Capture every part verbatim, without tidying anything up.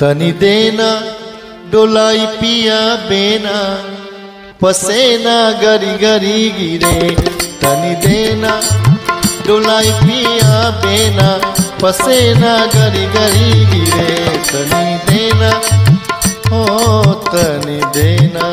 तनी देना डोलाई पिया बेना पसेना गरी गरी गिरे। तनी देना डोलाई पिया बेना पसेना गरी गरी गिरे। तनी देना ओ तनी देना।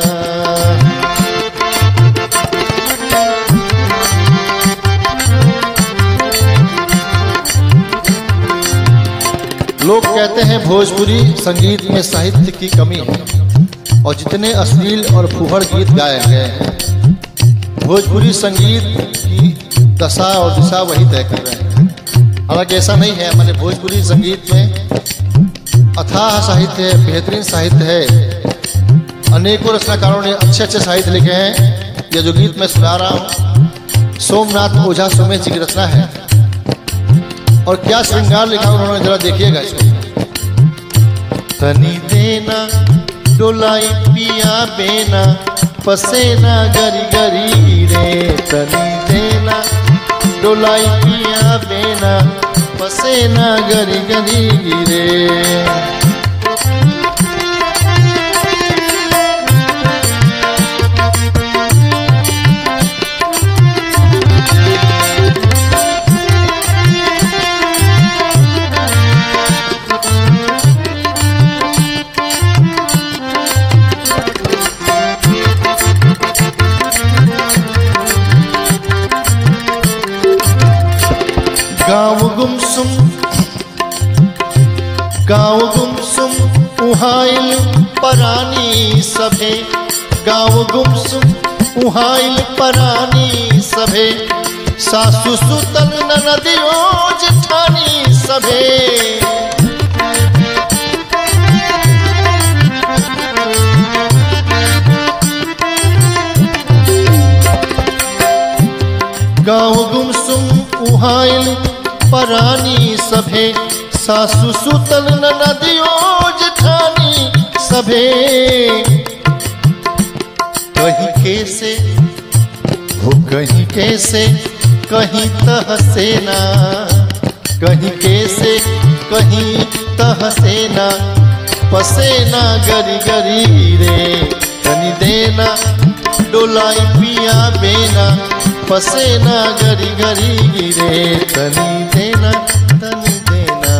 लोग कहते हैं भोजपुरी संगीत में साहित्य की कमी है और जितने अश्लील और फूहड़ गीत गाए गए हैं भोजपुरी संगीत की दशा और दिशा वही तय कर रहे हैं। हालांकि ऐसा नहीं है, मैंने भोजपुरी संगीत में अथाह साहित्य है, बेहतरीन साहित्य है, अनेकों रचनाकारों ने अच्छे अच्छे साहित्य लिखे हैं। यह जो गीत मैं सुना रहा हूँ सोमनाथ ओझा सोमेश जी की रचना है और क्या श्रृंगार लिखा उन्होंने, जरा देखिएगा इसको। तनी देना डोलाई पिया बेना पसेना गरी गरी गिरे। तनी देना डोलाई पिया बेना पसेना गरी गरी गिरे। गाँव गुमसुम गाँव गुमसुम उहाइल परानी सभे। गाँव गुमसुम उहाइल परानी सभे। सासु सुतल ननदियों जेठानी सभे। गाँव गुमसुम उहाइल परानी सभे। सासु सुतल ननदियों जेठानी सभे। कहीं कैसे हो कहीं कैसे कहीं तहसेना। कहीं कैसे कहीं तहसेना पसेना गरी गरी रे। तनी देना डोलाई पिया बेना पसेना गरी गरी गिरे। तनी देना तनी देना।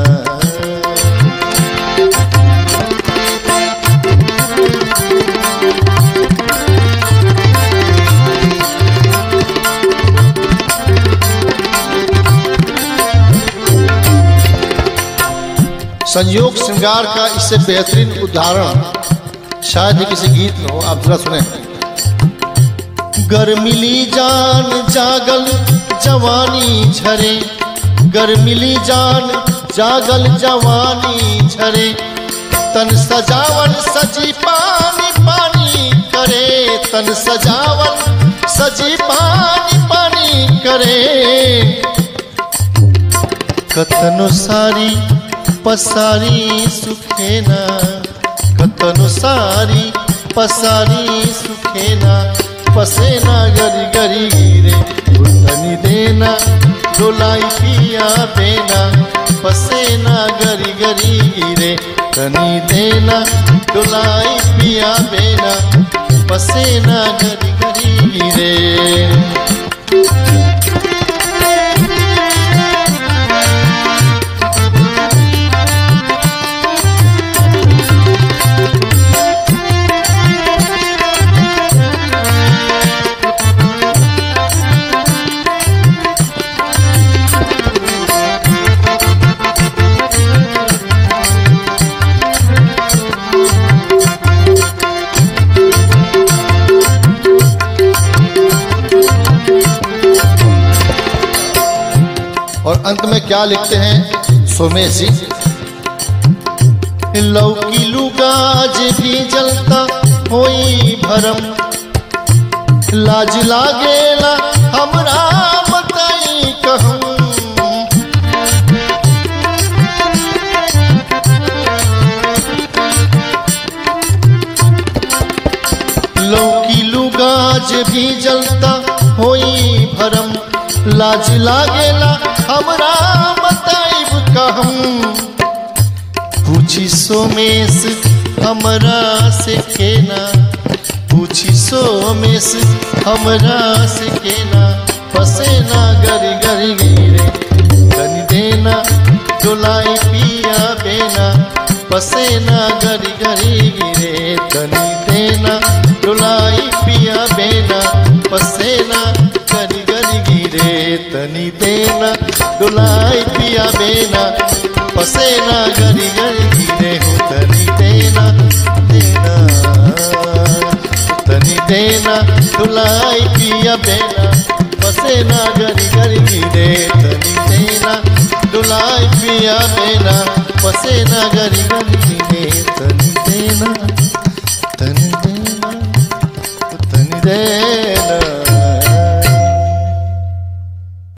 संयोग श्रृंगार का इससे बेहतरीन उदाहरण शायद ही किसी गीत में हो, आप जरा सुने। गर मिली जान जागल जवानी झरे। गर मिली जान जागल जवानी झरे। तन सजावन सजी पानी पानी करे। तन सजावन सजी पानी पानी करे। कतनो सारी पसारी सुखेना। कतनो सारी पसारी सुखेना पसेना गरी गरी गिरे। तनी देना डोलाई पिया बेना पसेना गरी गरी गिरे। तनी देना डोलाई पिया बेना पसेना गरी गरी गिरे। और अंत में क्या लिखते हैं सोमेश जी। लौकी लुगाज भी जलता होई भरम। लाज लागेला हमरा बताई कहूं। लौकी लुगाज भी जलता होई भरम। लाज लागेला हमरा बताइब कहूं। पूछी सोमेश हमरा से केना, पूछी सोमेश हमरा से केना, पसेना गरी गरी गिरे तनी देना डोलाई पिया बेना, पसेना गरी गरी गिरे तनी देना डोलाई पिया बेना, पसेना गरी गरी गिरे तनी देना डोलाई पिया बेना, पसेना गरी गरी गिरे हो तनी देना देना तनी देना डोलाई पिया बेना, पसेना गरी गरी गिरे तनी देना डोलाई पिया बेना, पसेना गरी गरी गिरे तनी देना तनी देना तनी देना